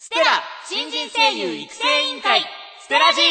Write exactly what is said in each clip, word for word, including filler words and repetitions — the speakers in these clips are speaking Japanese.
ステラ新人声優育成委員会ステラジ。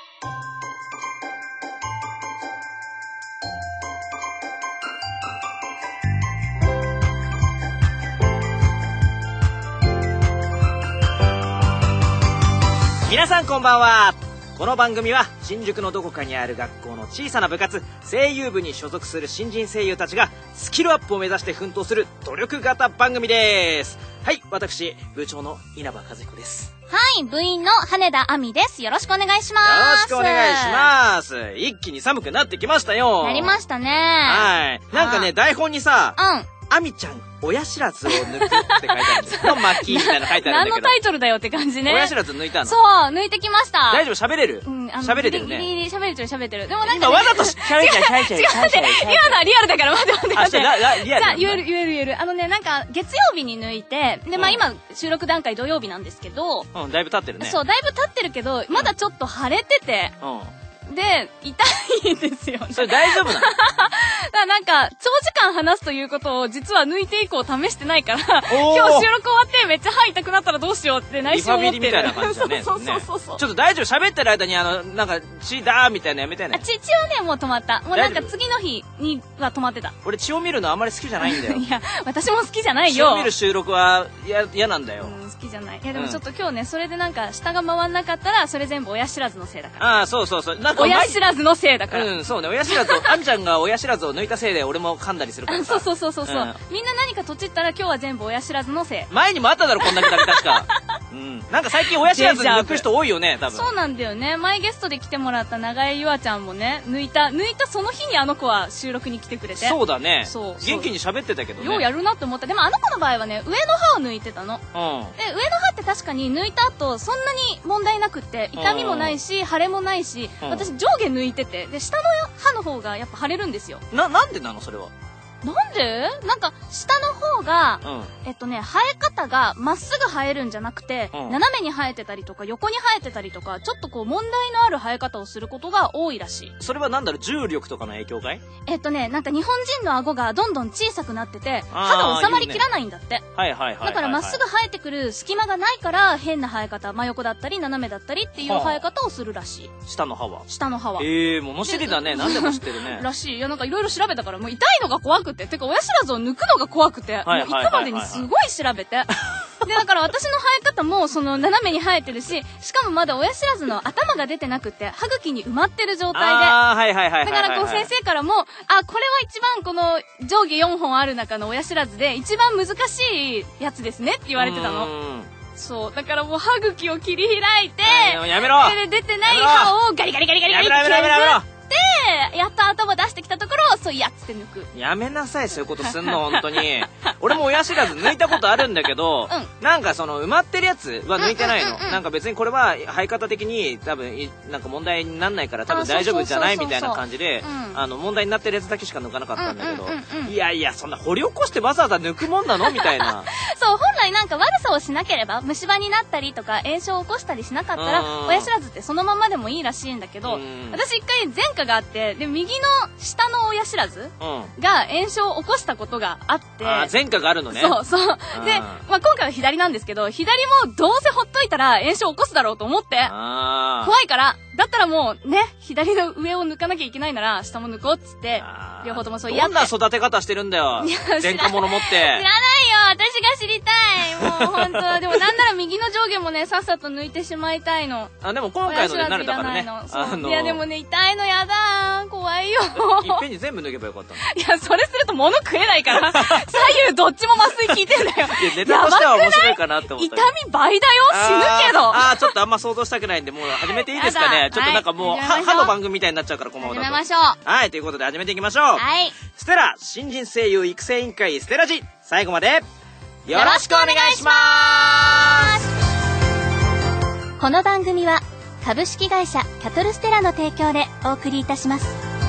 皆さんこんばんは。この番組は新宿のどこかにある学校の小さな部活声優部に所属する新人声優たちがスキルアップを目指して奮闘する努力型番組です。はい、私部長の稲葉和彦です。 はい、部員の羽田亜美です。よろしくお願いします。 よろしくお願いします。一気に寒くなってきましたよ。 なりましたね。 はい。なんかね、台本にさ、 うん亜美ちゃん親知らずを抜くって書いてあるんですの巻きみたいな書いてあるんだけど。 何のタイトルだよって感じね。 親知らず抜いたの。 そう、抜いてきました。 大丈夫？喋れる？ うん、あの、 喋れてるね。 ギリギリ喋れてる喋れてる。でもなんか、ね、 今わざと喋れちゃう喋れちゃう。 違う、違う、待って、今のはリアルだから待って待って待って。 あ、リアル。 じゃあ、言える言える言える。あのね、なんか、月曜日に抜いて、で、まあ今、収録段階土曜日なんですけど、 うん、だいぶ経ってるね。 そう、だいぶ経ってるけど、まだちょっと腫れてて、うん。で、痛いんですよね。 それ大丈夫なの？だからなんか、長時間話すということを実は抜いて以降試してないから、今日収録終わってめっちゃ歯痛くなったらどうしようって内心思ってる。 リファビリみたいな感じだね。 そうそうそうそう。 ちょっと大丈夫？喋ってる間にあの、なんか、血だーみたいなやめてね。 あ、血、血はね、もう止まった。もうなんか次の日には止まってた。 俺血を見るのあんまり好きじゃないんだよ。 いや、私も好きじゃないよ。 血を見る収録は嫌なんだよ。 うん、好きじゃない。いやでもちょっと今日ね、それでなんか下が回んなかったら、それ全部親知らずのせいだから。 ああ、そうそうそう。なんか親知らずのせいだから。 うん、そうね。親知らずを、あんちゃんが親知らずを抜いたせいで俺も噛んだりするからさ。 そうそうそうそう。うん、みんな何かとちったら今日は全部親知らずのせい。 前にもあっただろ、こんなくだり確か。うん。なんか最近親知らず抜く人多いよね、多分。 そうなんだよね。前ゲストで来てもらった長江ゆあちゃんもね、抜いた、抜いたその日にあの子は収録に来てくれて。 そうだね。 そう。 元気に喋ってたけどね。 ようやるなって思った。でもあの子の場合はね、上の歯を抜いてたの。 うん。 で、上の歯って確かに抜いた後、そんなに問題なくって、痛みもないし、腫れもないし、私上下抜いてて、で、下の歯の方がやっぱ腫れるんですよ。 な、なんでなのそれは。 なんでなんか、下の方が、うん、えっとね、生え方がまっすぐ生えるんじゃなくて、うん、斜めに生えてたりとか、横に生えてたりとか、ちょっとこう、問題のある生え方をすることが多いらしい。 それはなんだろう、重力とかの影響かい？ えっとね、なんか日本人の顎がどんどん小さくなってて、歯が収まりきらないんだって。 はいはいはいはいはい。 だからまっすぐ生えてくる隙間がないから、変な生え方、真横だったり、斜めだったりっていう生え方をするらしい。 下の歯は？ 下の歯は。 ええー、物知りだね。何でも知ってるね。 らしい。いや、なんかいろいろ調べたから、もう痛いのが怖くて。てか、親知らずを抜くのが怖くて、もう行くまでにすごい調べて。で、だから私の生え方も、その、斜めに生えてるし、しかもまだ親知らずの頭が出てなくて、歯茎に埋まってる状態で。 ああ、はいはいはいはい。 だからこう先生からも、あ、これは一番この上下よんほんある中の親知らずで、一番難しいやつですねって言われてたの。そう。だからもう歯茎を切り開いて、 やめろ。 で、出てない歯をガリガリガリガリガリって削って、やっと頭出してきたところを、そういやっつって抜く。 やめなさい、そういうことすんの、本当に。俺も親知らず抜いたことあるんだけど、うん、なんかその埋まってるやつは抜いてないの。なんか別にこれは生え方的に多分、なんか問題にならないから多分大丈夫じゃないみたいな感じで、あの、問題になってるやつだけしか抜かなかったんだけど、いやいや、そんな掘り起こしてわざわざ抜くもんなのみたいな。 そう、本来なんか悪さをしなければ、虫歯になったりとか炎症を起こしたりしなかったら、親知らずってそのままでもいいらしいんだけど、私一回前科があって、で、右の下の親知らずが炎症を起こしたことがあって、 あ、前科があるのね。 そうそう。で、まあ、今回は左なんですけど、左もどうせほっといたら炎症を起こすだろうと思って、怖いから、だったらもうね、左の上を抜かなきゃいけないなら、下も抜こうっつって、両方ともそうやって。 どんな育て方してるんだよ。前科者持って。知らないよ、 私が知りたい。もう本当でもなんなら右の上下もね、さっさと抜いてしまいたいの。 あ、でも今回ので慣れたからね。 あのー、いやでもね、痛いのやだー。怖いよ。 いっぺんに全部抜けばよかったの。 いや、それすると物食えないから、左右どっちも麻酔効いてんだよ。 いや、ネタとしては面白いかなって思った。 痛み倍だよ、死ぬけど。 ああ、ちょっとあんま想像したくないんで、もう始めていいですかね。ちょっとなんかもう、歯の番組みたいになっちゃうから、このままだと。 始めましょう。 はい、ということで始めていきましょう。 はい。 ステラ、新人声優育成委員会ステラジ、最後まで、よろしくお願いしまーす。 この番組は、株式会社キャトルステラの提供でお送りいたします。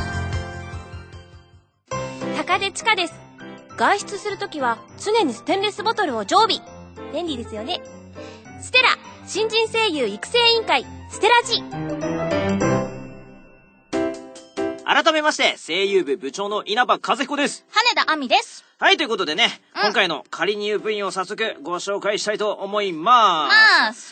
高出千佳です。外出するときは常にステンレスボトルを常備。便利ですよね。ステラ新人声優育成委員会ステラジ。 改めまして、声優部部長の稲葉和彦です。 羽田亜美です。 はい、ということでね、うん、今回の仮入部員を早速ご紹介したいと思います。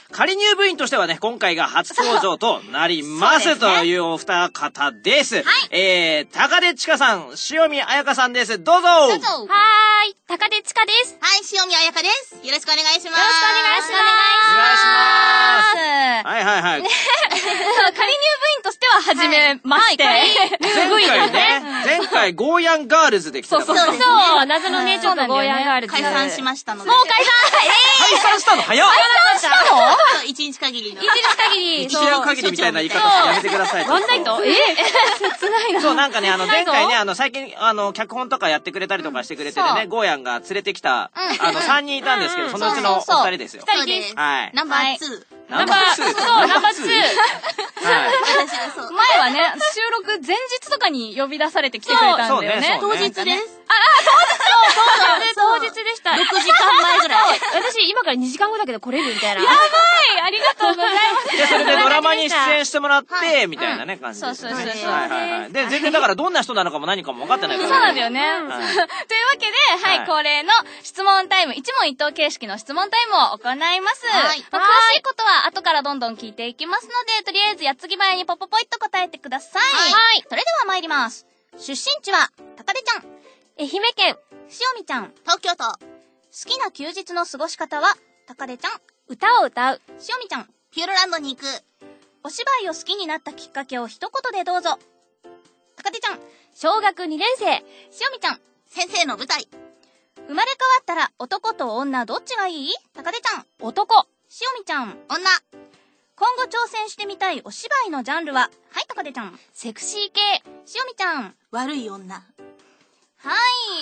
仮入部員としてはね、今回が初登場となります、というお二方です。はい、えー、高出千佳さん、塩見彩香さんです。どうぞ。どうぞ。 はーい、高出千佳です。 はい、塩見彩香です。よろしくお願いします。よろしくお願いします。お願いします。はいはいはい。 仮入部員としては初めまして。 前回ね、前回ゴーヤンガールズで来てたから。 そうそうそう。謎のね、ちょっとゴーヤンガールズ。 解散しましたので。 もう解散解散したの早っ。 解散したの？一日限りの。 一日限り。 一夜限りみたいな言い方してやめてください。 ワンナイト？え？切ないな。 そう、なんかね、あの、前回ね、あの、最近、あの、脚本とかやってくれたりとかしてくれててね、ゴーヤンが連れてきた、あの、三人いたんですけど、そのうちのお二人ですよ。 二人です。はい。ナンバーツー。 ナンバーツー。そう、 ナンバーツー。はい。 私がそう。 前はね、収録前日とかに呼び出されて来てくれたんだよね。 当日です。あ、 あ、当日当日でした。 ろくじかんまえぐらい。 私、今からにじかんごだけど来れるみたいな。 やばい、ありがとうございます。 で、それでドラマに出演してもらって、みたいなね、感じです。 そうそうそう。 はいはいはい。で、全然だからどんな人なのかも何かも分かってないから。 そうなんだよね。というわけで、はい、恒例の質問タイム、一問一答形式の質問タイムを行います。はい。詳しいことは後からどんどん聞いていきますので、とりあえずやっつぎ前にポポポイッと答えてください。はい。それでは参ります。出身地は、高出ちゃん。 愛媛県。 塩見ちゃん。 東京都。 好きな休日の過ごし方は、高出ちゃん。 歌を歌う。 塩見ちゃん。 ピューロランドに行く。 お芝居を好きになったきっかけを一言でどうぞ。高出ちゃん。 小学にねん生。 塩見ちゃん。 先生の舞台。 生まれ変わったら男と女どっちがいい？高出ちゃん。 男。 塩見ちゃん。 女。 今後挑戦してみたいお芝居のジャンルは？はい、高出ちゃん。 セクシー系。 塩見ちゃん。 悪い女。 はい、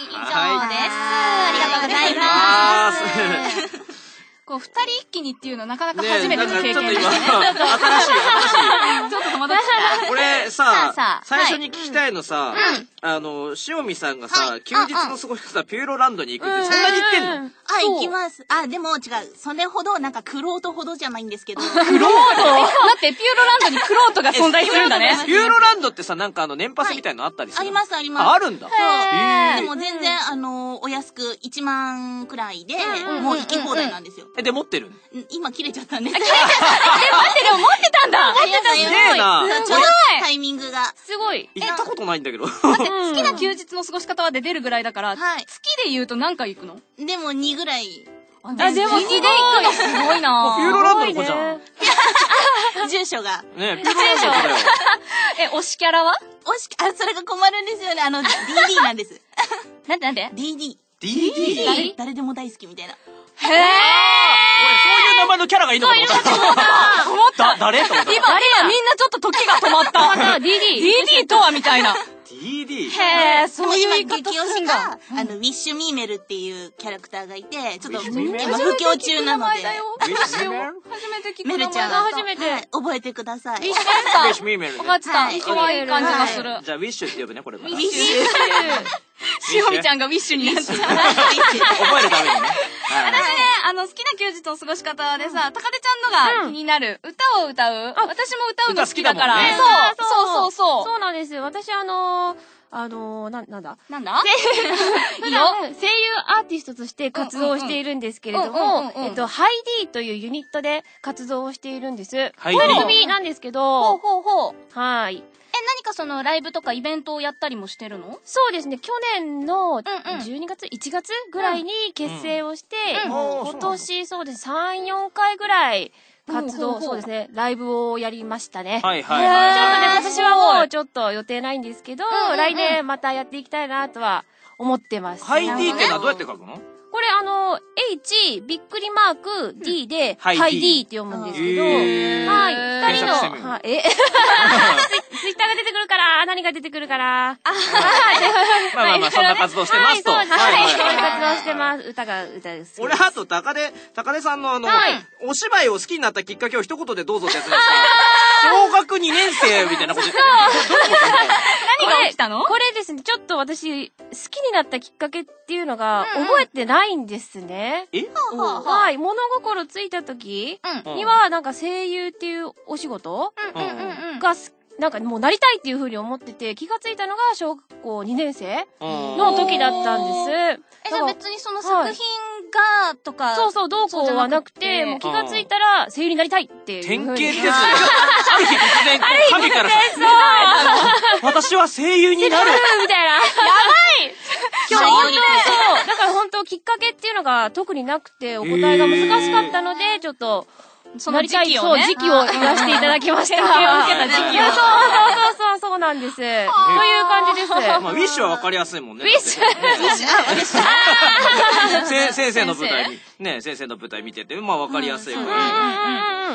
以上です。ありがとうございます。こう、二人一気にっていうのなかなか初めての経験でしたね。 ちょっと今、新しい、新しい。 ちょっと戸惑ってた。 これさ、最初に聞きたいのさ、あの、塩見さんがさ、休日の過ごし方、ピューロランドに行くってそんなに言ってんの？ あ、行きます。あ、でも違う。それほど、なんか、クロートほどじゃないんですけど。クロート？ 待って、ピューロランドにクロートが存在するんだね。 ピューロランドってさ、なんかあの、年パスみたいなのあったりする？ あります、あります。 あるんだ。そう。 でも全然、あの、お安くいちまんくらいで、もう行き放題なんですよ。 え、で、持ってる？ 今切れちゃったんです。 切れちゃった。え、待って、でも持ってたんだ。 持ってた。 すげえな。 ちょうどタイミングが。 すごい。 行ったことないんだけど。 待って、好きな休日の過ごし方はで出るぐらいだから、月で言うと何回行くの？ でもにぐらい。 あ、でもにで行くのすごいな。 ピューロランドの子じゃん。 住所が。 ね、ピューロランドの子だよ。 え、推しキャラは？ 推し、あ、それが困るんですよね。あの、ディーディー なんです。 なんでなんでディーディー。 ディーディー？ 誰でも大好きみたいな。 へぇー。 俺、そういう名前のキャラがいいのかと思った。思った。誰と思った。 今、今みんなちょっと時が止まった。ディーディー。ディーディー とはみたいな。 ディーディー？ へぇー、そういう言い方激推しが、あの、ウィッシュミーメルっていうキャラクターがいて、ちょっと、今、布教中なので。 ウィッシュミーメル？ 初めて聞くメルちゃん。 初めて。 覚えてください。 ウィッシュミーメル。 分かってた。可愛い感じがする。 じゃあ、ウィッシュって呼ぶね、これ。ウィッシュ。塩見ちゃんがウィッシュになった。覚えるためにね。 私ね、あの、好きな休日の過ごし方でさ、高出ちゃんのが気になる。歌を歌う。私も歌うの好きだから。そう、そうそうそう。 そうなんですよ。私あの、あの、な、なんだなんだいいよ。声優アーティストとして活動しているんですけれども、えっと、ハイディというユニットで活動をしているんです。 ハイディ一人組なんですけど、 ほうほうほう。 はい。 え、何かそのライブとかイベントをやったりもしてるの？ そうですね。去年のじゅうにがつ、いちがつぐらいに結成をして、今年そうです。さん、よんかいぐらい活動、そうですね。ライブをやりましたね。 はいはいはい。 ちょっとね、今年はもうちょっと予定ないんですけど、来年またやっていきたいなとは思ってます。 ハイディってのはどうやって書くの？ これあの、H、びっくりマーク、D で、ハイディって読むんですけど、はい、二人の、はい、えツイッターが出てくるから、何が出てくるから。 まあまあまあ、そんな活動してますと。はい、 そういう活動してます。歌が、歌です。 俺、あと、高出、高出さんのあの、お芝居を好きになったきっかけを一言でどうぞってやつですか小学にねん生みたいなことで。 何が起きたの？ これですね、ちょっと私、好きになったきっかけっていうのが、覚えてないんですね。 え？ はい、物心ついた時には、なんか声優っていうお仕事が、 なんかもうなりたいっていう風に思ってて、気がついたのが小学校にねん生の時だったんです。 え、じゃあ別にその作品が、とか。 そうそう、どうこうはなくて、もう気がついたら声優になりたいっていう。 典型ってやつだよ。ある日突然、神からさ、私は声優になるみたいな。やばい今日本当そう。だから本当きっかけっていうのが特になくて、お答えが難しかったので、ちょっと、 その時期をね。 そう、時期を言わせていただきました。 典型を受けた時期を。 そうそうそうそう、そうなんです。という感じです。 まあ、ウィッシュはわかりやすいもんね。 ウィッシュウィッシュ先生の舞台、ね、先生の舞台見てて、まあわかりやすいから。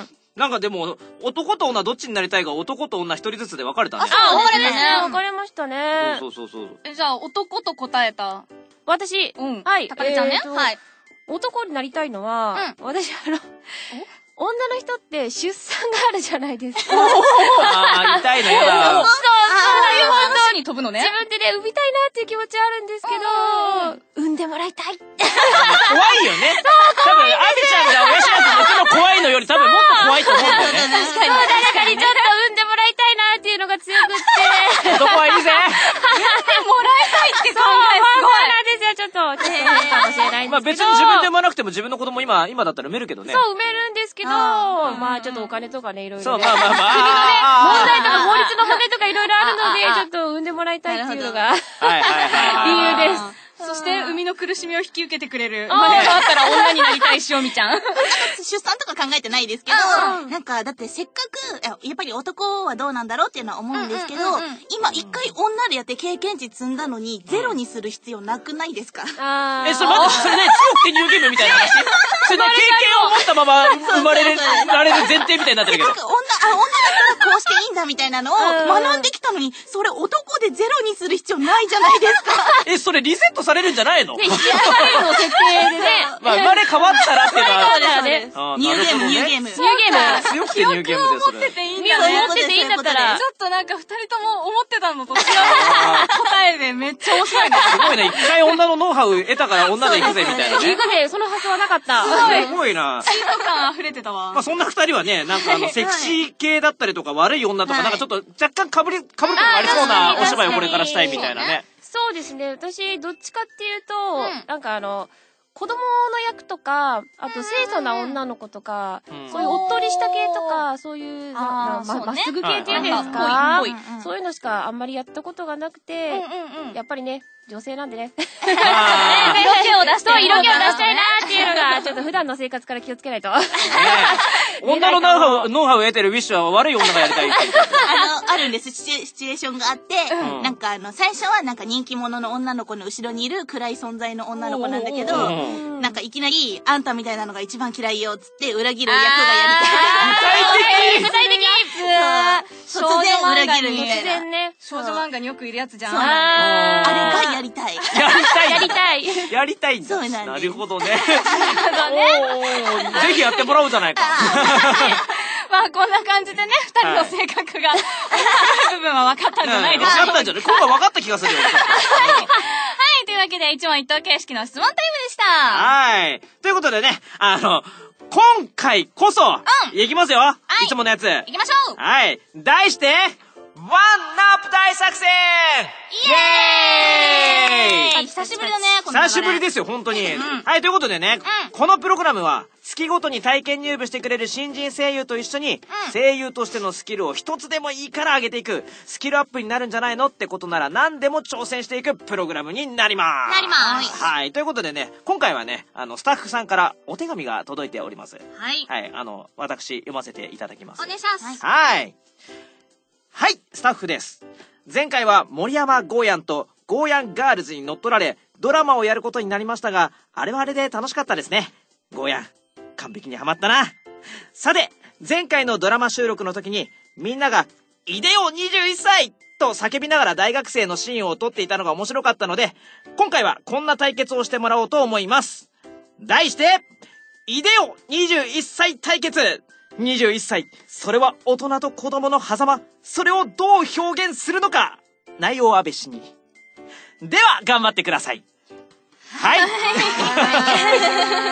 なんかでも、男と女どっちになりたいか男と女一人ずつで分かれたね。 あ、分かれましたね。分かれましたね。 そうそうそうそう。 え、じゃあ男と答えた。 私、 うん。 はい。 高見ちゃんね。はい。 男になりたいのは、私あの、女の人って出産があるじゃないですか。 ああ、痛いのやだ。 そう、そういう話に飛ぶのね。 自分でね、産みたいなっていう気持ちはあるんですけど、産んでもらいたい。 怖いよね。多分、アミちゃんが親知らず抜くの怖いのより多分もっと怖いと思うんだよね。 確かに。誰かにちょっと産んでもらいたいなっていうのが強くって。 男はいいぜ。 産んでもらいたいって考えすごい。 そうなんですよ、ちょっと。ちょっと変かもしれないんですけど。 まあ別に自分で産まなくても自分の子供今、今だったら産めるけどね。 そう、産めるんですけど、まあちょっとお金とかね、いろいろ。 そう、まあまあまあ。問題とか法律の問題とかいろいろあるので、ちょっと産んでもらいたいっていうのが、理由です。 そして、生みの苦しみを引き受けてくれる。まであったら女になりたいしおみちゃん。 出産とか考えてないですけど、なんか、だってせっかく、やっぱり男はどうなんだろうっていうのは思うんですけど、今一回女でやって経験値積んだのに、ゼロにする必要なくないですか？ え、それ待って、それね、強くてニューゲームみたいな話？それね、経験を持ったまま生まれる、られる前提みたいになってるけど。 なんか女、あ、女だったらこうしていいんだみたいなのを学んできたのに、それ男でゼロにする必要ないじゃないですか。 え、それリセットされるんじゃないの？ ね、一回の設定でね。 まあ、生まれ変わったらっていうのは。 ね。 ニューゲーム、ニューゲーム。 ニューゲーム。 強くてニューゲームです。 持ってていいんだね。 持ってていいんだったら。 ちょっとなんか二人とも思ってたのと違う答えでめっちゃ面白いね。 すごいね。一回女のノウハウ得たから女で行くぜみたいなね。 行くぜ、その発想はなかった。 すごいな。 チート感溢れてたわ。 まあそんな二人はね、なんかあの、セクシー系だったりとか悪い女とか、なんかちょっと若干被り、被るとこありそうなお芝居をこれからしたいみたいなね。 そうですね。私、どっちかっていうと、なんかあの、子供の役とか、あと清楚な女の子とか、そういうおっとりした系とか、そういう、まっすぐ系っていうんですか、そういうのしかあんまりやったことがなくて、やっぱりね、女性なんでね。色気を出したい。色気を出したいなーっていうのが、ちょっと普段の生活から気をつけないと。 女のノウハウ、ノウハウを得てるウィッシュは悪い女がやりたい。 あの、あるんです。シチュエーションがあって、なんかあの、最初はなんか人気者の女の子の後ろにいる暗い存在の女の子なんだけど、なんかいきなり、あんたみたいなのが一番嫌いよ、つって裏切る役がやりたい。 具体的突然裏切るみたいな。 少女漫画によくいるやつじゃん。 あれがやりたい。 やりたい。 やりたい。 やりたいんだ。 そうなんです。 なるほどね。 なるほどね。ぜひやってもらおうじゃないか。 まあこんな感じでね、二人の性格が、部分は分かったんじゃないですか。 分かったんじゃない？今回分かった気がするよ。はい、 というわけで一問一答形式の質問タイムでした。 はい。ということでね、あの、今回こそ、うん、いきますよ、はい、いつものやつ。 いきましょう。 はい。題して、ワンナップ大作戦イエーイ久しぶりだね、 この久しぶりですよ、本当に。うん、はい、ということでね、うん、このプログラムは、月ごとに体験入部してくれる新人声優と一緒に、うん、声優としてのスキルを一つでもいいから上げていく、スキルアップになるんじゃないのってことなら何でも挑戦していくプログラムになります。 なります。 はい、ということでね、今回はね、あの、スタッフさんからお手紙が届いております。 はい。 はい、あの、私、読ませていただきます。 お願いします。 はい。はい、スタッフです。前回は森山ゴーヤンとゴーヤンガールズに乗っ取られ、ドラマをやることになりましたが、あれはあれで楽しかったですね。ゴーヤン、完璧にハマったな。さて、前回のドラマ収録の時に、みんなが、イデオにじゅういっさいと叫びながら大学生のシーンを撮っていたのが面白かったので、今回はこんな対決をしてもらおうと思います。題して、イデオにじゅういっさい対決にじゅういっさい、それは大人と子供の狭間。それをどう表現するのか。内容は安倍氏に。では、頑張ってください。はい。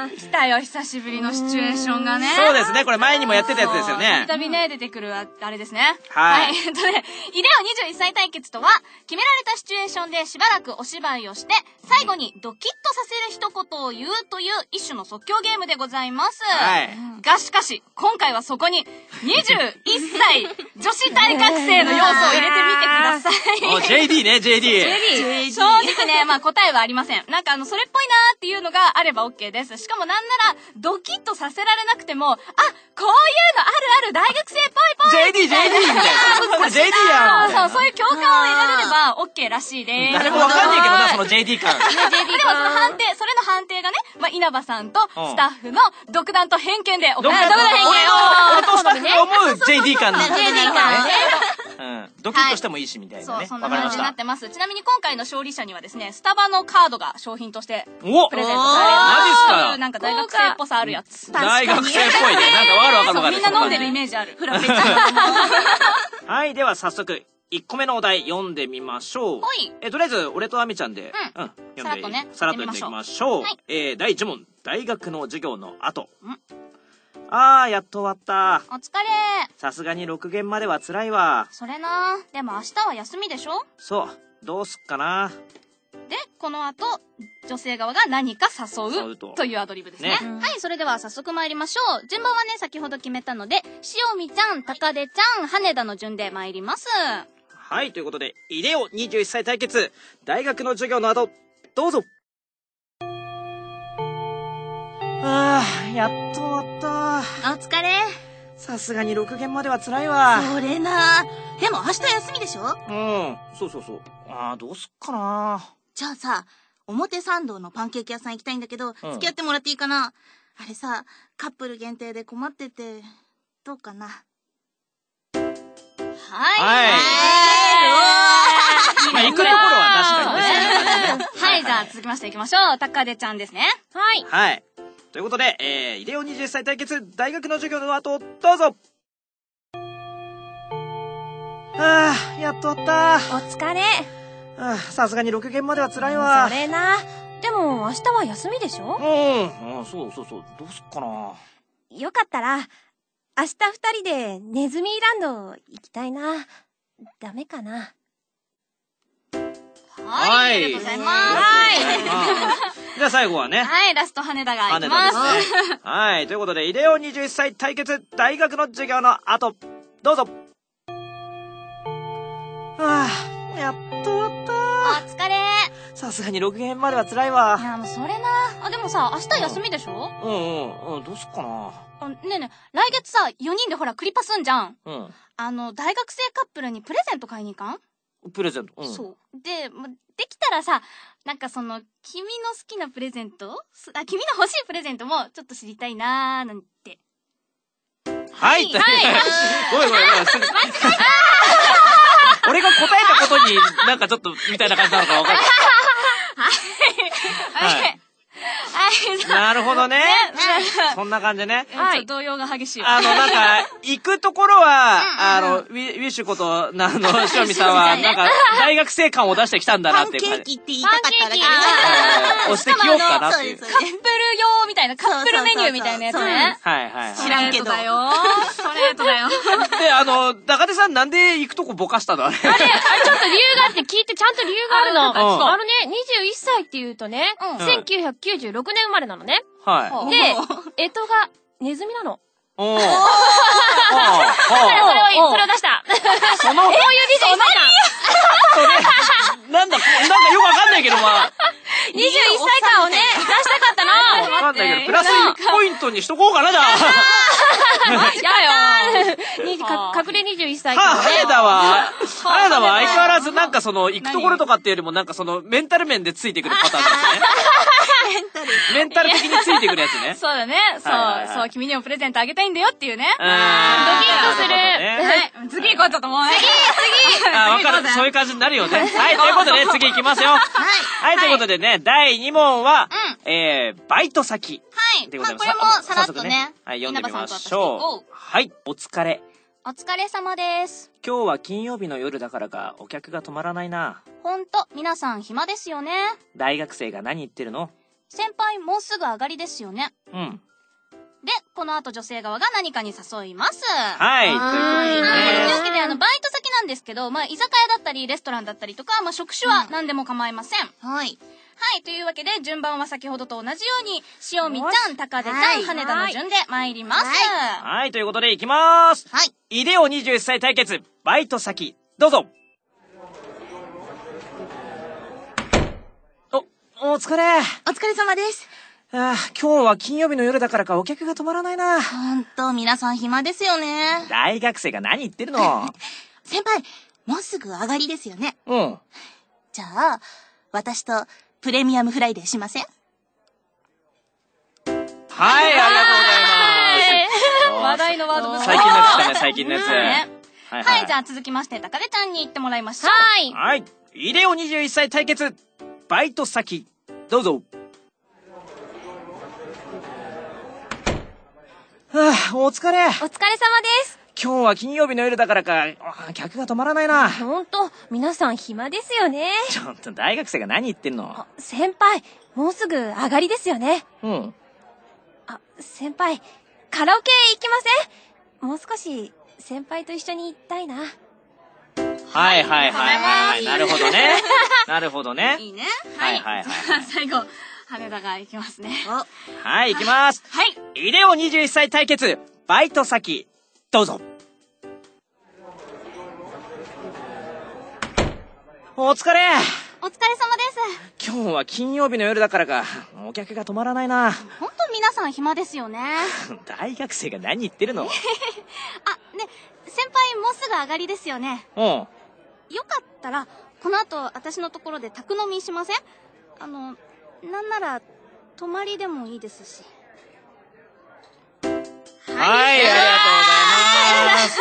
来たよ、久しぶりのシチュエーションがね。 そうですね、これ前にもやってたやつですよね。 たびたびね、出てくるあれですね。 はい。 はい。えっとね、イデオにじゅういっさい対決とは、決められたシチュエーションでしばらくお芝居をして、最後にドキッとさせる一言を言うという一種の即興ゲームでございます。はい。がしかし、今回はそこににじゅういっさい女子大学生の要素を入れてみてください。 お、ジェイディー ね、ジェイディー。ジェイディー。正直ね、まあ答えはありません。なんかあの、それっぽいなーっていうのがあれば OK です。しかもなんなら、ドキッとさせられなくても、あ、こういうのあるある、大学生っぽいぽいジェイディー、ジェイディー みたいな。ジェイディー やん。 そうそう、そういう共感を得られれば OK らしいです。 誰もわかんないけどな、その ジェイディー 感。 でもその判定、それの判定がね、まあ、稲葉さんとスタッフの独断と偏見で行う。独断と偏見。 俺とスタッフが思う ジェイディー 感。ジェイディー 感ね。うん。ドキッとしてもいいしみたいなね。 そう、そんな感じになってます。ちなみに今回の勝利者にはですね、スタバのカードが商品としてプレゼントされます。 マジっすか？ なんか大学生っぽさあるやつ。 大学生っぽいね。なんかわかるわかるわかる。 みんな飲んでるイメージある。フラペチーノ。 はい、では早速。いっこめのお題読んでみましょう。はい。え、とりあえず、俺とアミちゃんで、うん、うん、読んで、ね、さらっと読んでいきましょう。はい、えー、だいいち問、大学の授業の後。んあー、やっと終わった。 お疲れ。 さすがにろく限までは辛いわ。 それな。でも明日は休みでしょ？ そう。どうすっかな。 で、この後、女性側が何か誘うというアドリブですね。ね。はい、それでは早速参りましょう。順番はね、先ほど決めたので、塩見ちゃん、高出ちゃん、羽田の順で参ります。 はい、ということで、イデオにじゅういっさい対決、大学の授業の後、どうぞ。あー、やっと終わった。 お疲れ。 さすがにろく限までは辛いわ。 それな。でも明日休みでしょ？ うん、そうそうそう。あー、どうすっかな。 じゃあさ、表参道のパンケーキ屋さん行きたいんだけど、うん、付き合ってもらっていいかな？あれさ、カップル限定で困ってて、どうかな？ はい。 はい。まあ、行くところは確かにね。 はい、じゃあ続きまして行きましょう。高出ちゃんですね。はい。 はい。ということで、えー、イデオにじゅういっさい対決、大学の授業の後、どうぞ。あー、やっと終わった。 お疲れ。 あ、さすがにろく限までは辛いわ。 それな。でも明日は休みでしょ？ うん。あ、そうそうそう。どうすっかな。 よかったら、明日二人でネズミランド行きたいな。ダメかな。 はい。ありがとうございます。はい。じゃあ最後はね。 はい、ラスト羽田が行きます。 羽田ですね。はい。ということで、イデオにじゅういっさい対決、大学の授業の後、どうぞ。はぁ、やっと終わった。 お疲れ。 さすがにろく限までは辛いわ。 いや、もうそれな。あ、でもさ、明日休みでしょ？ うんうんうん、どうすっかな。 あ、ねえねえ、来月さ、よにんでほら、クリパすんじゃん。うん。あの、大学生カップルにプレゼント買いに行かん？ プレゼント、うん。 そう。で、ま、できたらさ、なんかその、君の好きなプレゼント？あ、君の欲しいプレゼントもちょっと知りたいなーなんて。 はい、はい、ごめんごめんごめん。俺が答えたことになんかちょっとみたいな感じなのか分かんない。 はい。はい。 なるほどね。そんな感じね。 はい。動揺が激しいわ。 あの、なんか、行くところは、あの、ウィッシュこと、あの、塩見さんは、なんか、大学生感を出してきたんだなっていう感じ。 パンケーキって言いたかっただけで。 押してきようかなっていう。 カップル用みたいな、カップルメニューみたいなやつね。 はいはい。 知らんけど。 だよ。ストレートだよ。 で、あの、高手さんなんで行くとこぼかしたのあれ。 あれ、あれちょっと理由があって聞いてちゃんと理由があるの。あのね、にじゅういっさいって言うとね、せんきゅうひゃくきゅうじゅうろくねん生まれなのね。 はい。 で、干支がネズミなの。 おー。おー。 それを、それを出した。 その、 そういうにじゅういっさい感。それ、なんだ、なんかよくわかんないけど、まあ。 にじゅういっさい感をね、出したかったの。 わかんないけど、プラスいちポイントにしとこうかな、じゃあ。 マジかよ。隠れにじゅういっさい感。 羽田は、羽田は相変わらずなんかその、行くところとかっていうよりもなんかその、メンタル面でついてくるパターンですね。 メンタル。 メンタル的についてくるやつね。 そうだね。そう、そう、君にもプレゼントあげたいんだよっていうね。ドキッとする。 はい。次行こうと思う。次次あ、わかる。そういう感じになるよね。はい、ということで次行きますよ。はい。はい、ということでね、だいに問は、えー、バイト先。 はい。まあ、これもさらっとね。 はい、読んでみましょう。はい、お疲れ。 お疲れ様です。 今日は金曜日の夜だからか、お客が止まらないな。 ほんと、皆さん暇ですよね。 大学生が何言ってるの？ 先輩もうすぐ上がりですよね。 うん。 で、この後女性側が何かに誘います。 はい。ということでね。 というわけで、あの、バイト先なんですけど、まあ、居酒屋だったり、レストランだったりとか、まあ、職種は何でも構いません。 うん、はい。 はい。というわけで、順番は先ほどと同じように、塩見ちゃん、高出ちゃん、はい、羽田の順で参ります。はい。 はい。ということで、いきまーす。 はい。 イデオにじゅういっさい対決、バイト先、どうぞ。お、お疲れ。 お疲れ様です。 ああ、今日は金曜日の夜だからかお客が止まらないな。 ほんと、皆さん暇ですよね。 大学生が何言ってるの。 先輩、もうすぐ上がりですよね。 うん。 じゃあ、私とプレミアムフライデーしません？はい、 ありがとうございます。 話題のワード最近のやつだね、最近のやつ。ね、 はい、はいはい、じゃあ続きまして、高出ちゃんに言ってもらいましょう。 はい。 はい。イデオにじゅういっさい対決、バイト先、どうぞ。はあ、お疲れ。 お疲れ様です。 今日は金曜日の夜だからか、客が止まらないな。 ほんと、皆さん暇ですよね。 ちょっと大学生が何言ってんの。 先輩、もうすぐ上がりですよね。 うん。 あ、先輩、カラオケ行きません？もう少し、先輩と一緒に行きたいな。 はいはいはいはい。なるほどね。なるほどね。 いいね。 はいはいはい。 最後。羽田が行きますね。 はい、行きます。 はい。 イデオにじゅういっさい対決、バイト先、どうぞ。お疲れ。 お疲れ様です。 今日は金曜日の夜だからか、お客が止まらないな。 ほんと皆さん暇ですよね。 大学生が何言ってるの。あ、ね、 先輩もうすぐ上がりですよね。 うん。 よかったら、この後私のところで宅飲みしません？あの、なんなら、泊まりでもいいですし。 はい、はい、ありがとうございます。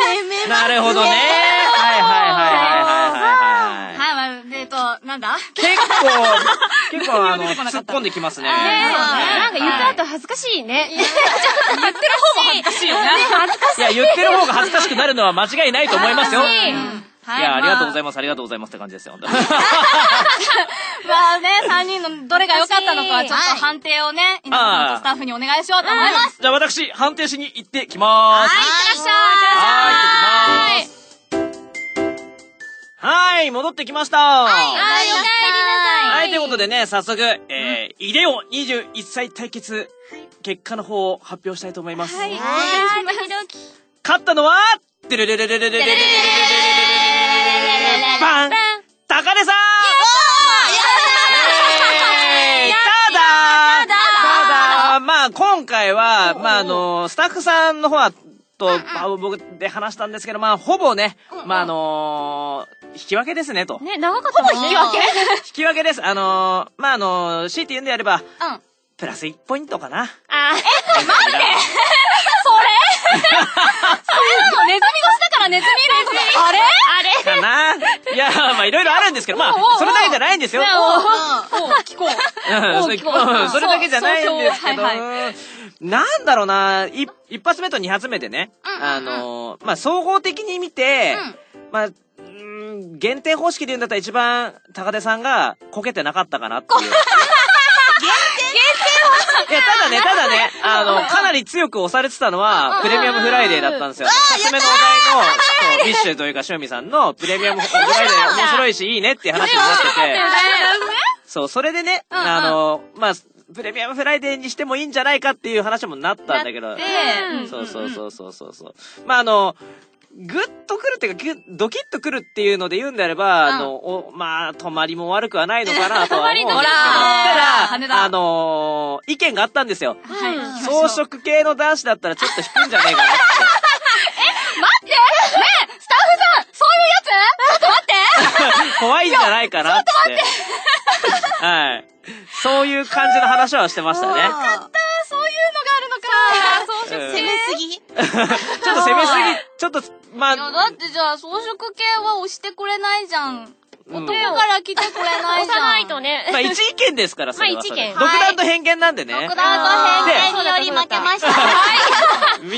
なるほどね。はいはいはいはいはいはい。 はい、えっと、なんだ結構、結構あの、突っ込んできますね。 なんか言った後恥ずかしいね。 言ってる方も恥ずかしいよね。 恥ずかしい。 いや、言ってる方が恥ずかしくなるのは間違いないと思いますよ。 はい、 いや、ありがとうございます、ありがとうございますって感じですよ。まあね、さんにんのどれが良かったのか、ちょっと判定をね、稲田さんとスタッフにお願いしようと思います。 じゃあ私、判定しに行ってきまーす。 はい、いってらっしゃい。 はい、行ってきまーす。はい、戻ってきました。はい、 はい、お帰りなさい。 はい、ということでね、早速、えー、イデオにじゅういっさい対決、結果の方を発表したいと思います。 はい、はい、 勝ったのは、てれれれれれれれれれれれれバン高出さん。ただただまあ今回はまああのスタッフさんの方はと僕で話したんですけど、まあほぼね、まああの引き分けですねと。 ね、長かったもんね。引き分け引き分けです。あのまああの強いて言うんであれば、 うん、 プラスいちポイントかな。 あ、え、待ってそれそれなのネズミ越しだからネズミいるあれあれかないや、まあいろいろあるんですけど、まあ、それだけじゃないんですよ。 おお聞こう。 それだけじゃないんですけど、なんだろうな、一発目と二発目でね、あの、まあ総合的に見て、まあ、減点方式で言うんだったら一番高出さんがこけてなかったかなっていう。減点いや、ただね、ただね、あの、かなり強く押されてたのは、プレミアムフライデーだったんですよ。一つ目のお題の、ビッシュというか、塩見さんの、プレミアムフライデー面白いし、いいねっていう話になってて、そう、それでね、あの、まあ、プレミアムフライデーにしてもいいんじゃないかっていう話もなったんだけど、そうそうそうそうそうそう。まあ、あの、ぐっとくるっていうか、ドキッとくるっていうので言うんであれば、あの、お、まあ、泊まりも悪くはないのかなとは思うんですけど、ただ、あのー、意見があったんですよ。装飾系の男子だったらちょっと低いんじゃねえかなって。 え、待ってねえ、スタッフさんそういうやつちょっと待って怖いんじゃないかなって。ちょっと待って。はい。そういう感じの話はしてましたね。 よかった、そういうのがあるのか。 装飾攻めすぎちょっと攻めすぎ、ちょっと、まあ。 いや、だってじゃあ装飾系は押してくれないじゃん。男から来てくれないじゃん。押さないとね。 まあ一意見ですから、それは。 まあ一意見。 独断と偏見なんでね。 独断と偏見により負けました。はい。 み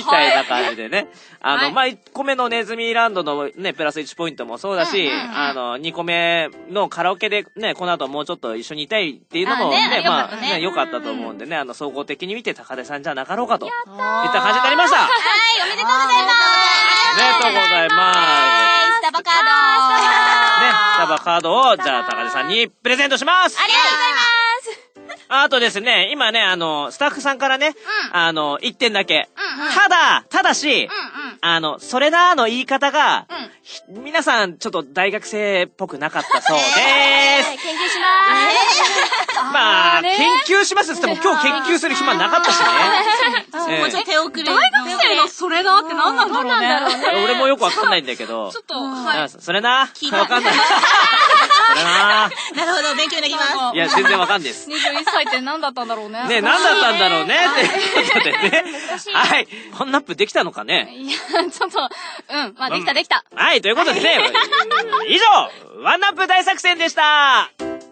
たいな感じでね。あの、まあ、いっこめのネズミランドのね、プラスいちポイントもそうだし、あの、にこめのカラオケでね、この後もうちょっと一緒にいたいっていうのもね、まあ、ね、良かったと思うんでね、あの、総合的に見て高出さんじゃなかろうかと。いった感じになりました。 はい、おめでとうございます。 おめでとうございます。 スタバカードね、スタバカードを、じゃあ高出さんにプレゼントします。 ありがとうございます。 あとですね、今ね、あの、スタッフさんからね、あの、いってんだけ。ただ、ただし、あの、それなーの言い方が、皆さんちょっと大学生っぽくなかったそうです。 研究しまーす。まあ、研究しますって言っても今日研究する暇なかったしね。 もうちょっと手遅れ。 大学生のそれなって何なんだろうね。 俺もよくわかんないんだけど。 ちょっと、はい。 それなーわかんない。それなーなるほど、勉強になります。 いや、全然わかんないです。 にじゅういっさいって何だったんだろうね。 ね、何だったんだろうね。ってことでね。はい。ワンナップできたのかね。 いや、ちょっと、うん。まあ、できたできた。 はい、ということでね。以上、ワンナップ大作戦でした。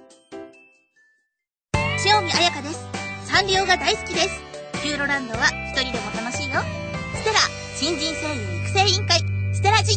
塩見彩香です。サンリオが大好きです。ピューロランドは一人でも楽しいよ。ステラ、新人声優育成委員会、ステラジ。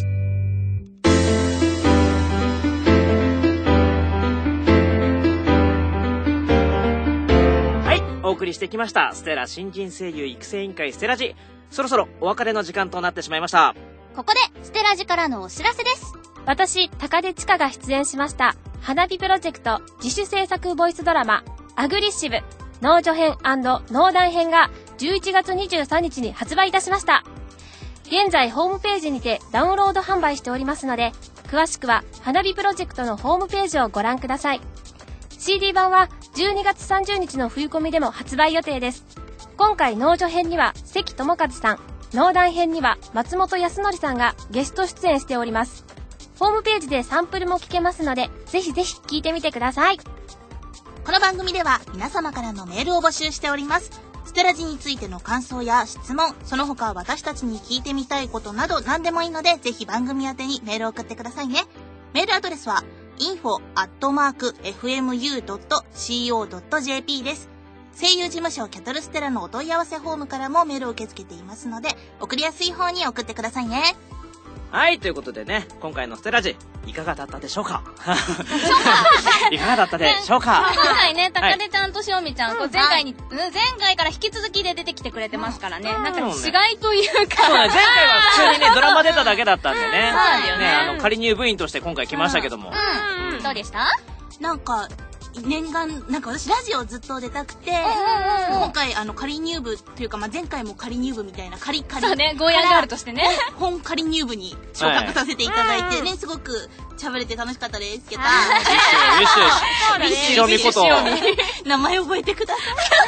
お送りしてきましたステラ新人声優育成委員会ステラジ。そろそろお別れの時間となってしまいました。 ここでステラジからのお知らせです。 私高出千佳が出演しました花火プロジェクト自主制作ボイスドラマアグリッシブ農女編&農団編がじゅういちがつにじゅうさんにちに発売いたしました。現在ホームページにてダウンロード販売しておりますので、詳しくは花火プロジェクトのホームページをご覧ください。シーディー 版はじゅうにがつさんじゅうにちの冬込みでも発売予定です。今回農女編には関智和さん、農団編には松本康則さんがゲスト出演しております。ホームページでサンプルも聞けますので、ぜひぜひ聞いてみてください。 この番組では皆様からのメールを募集しております。ステラジについての感想や質問、その他私たちに聞いてみたいことなど何でもいいので、ぜひ番組宛てにメールを送ってくださいね。メールアドレスはインフォ アットマーク エフエムユー ドット シーオー ドット ジェーピー です。声優事務所キャトルステラのお問い合わせフォームからもメールを受け付けていますので、送りやすい方に送ってくださいね。 はい、ということでね、今回のステラジいかがだったでしょうか。いかがだったでしょうか。 今回ね、高出ちゃんと塩見ちゃん、こう前回に、前回から引き続きで出てきてくれてますからね。なんか違いというか。 そうね、前回は普通にね、ドラマ出ただけだったんでね。 そうだよね。 ね、あの、仮入部員として今回来ましたけども。 うん。どうでした？ なんか、念願、なんか私ラジオずっと出たくて、今回あの仮入部っていうか、まあ、前回も仮入部みたいな仮仮そうね、ゴーヤーガールとしてね、 本仮入部に昇格させていただいてね、すごく喋れて楽しかったです。けど、 よしよしよし。塩見こと。 名前覚えてくださ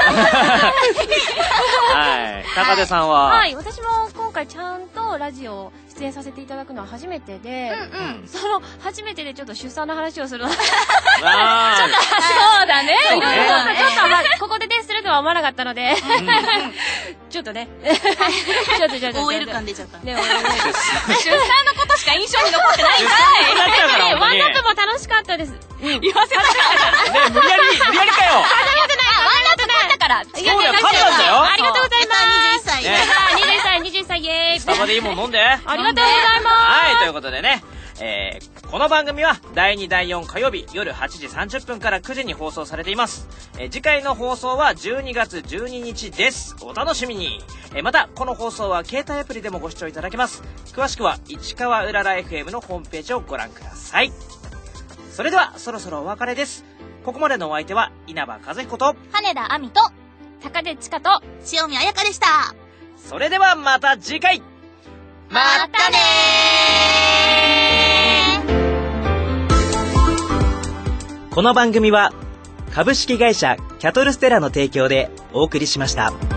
い。はい。高出さんは、 はい、私も今回ちゃんとラジオ出演させていただくのは初めてで、うんうん、その初めてでちょっと出産の話をするの。 あちょっとそうだね。 ちょっとまあここででするとは思わなかったので、ちょっとね、ちょっとちょっとオーエル 感出ちゃった。 出産のことしか印象に残ってないんかい。 ワンナップも楽しかったです。 言わせたからね、無理やり無理やりかよ。 ワンナップ勝ったから。 そうだよ、勝ったんだよ。 ありがとうございます。 にじゅういっさい。 にじゅういっさい、にじゅういっさい、イエーイ。 スタバでいいもん飲んで。 ありがとうございます。 はい、ということでね、えー、この番組はだいにだいよん火曜日夜はちじさんじゅっぷんからくじに放送されています。えー、次回の放送はじゅうにがつじゅうににちです。お楽しみに。えー、またこの放送は携帯アプリでもご視聴いただけます。詳しくは市川うらら エフエム のホームページをご覧ください。それではそろそろお別れです。ここまでのお相手は稲葉和彦と羽田亜美と高出千佳と塩見彩香でした。 それではまた次回。 またねー。この番組は株式会社キャトルステラの提供でお送りしました。